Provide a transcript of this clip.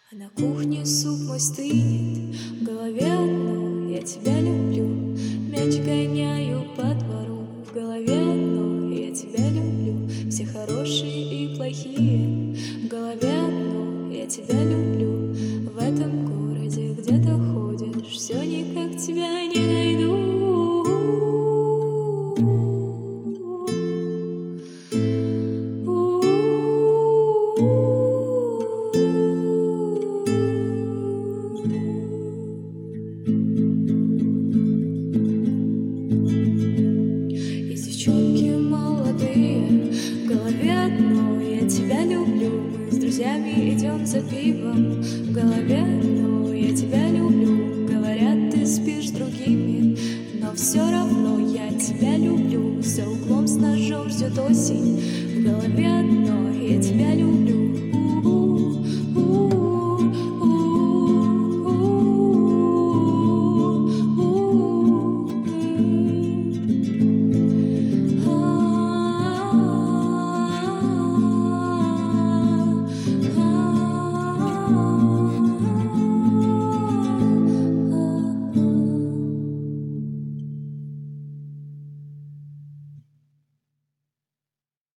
А на кухне суп мой стынет, в голове одно: я тебя люблю. Мяч гоняю по двору, в голове одно: я тебя люблю. Все хорошие и плохие, в голове одно: я тебя люблю. В этом городе, где ты ходишь, все никак тебя не найду. Девчонки молодые, в голове одно: я тебя люблю. Мы с друзьями идем за пивом, в голове одно: я тебя люблю. Говорят, ты спишь с другими, но все равно я тебя люблю. За углом с ножом ждет осень, в голове одно: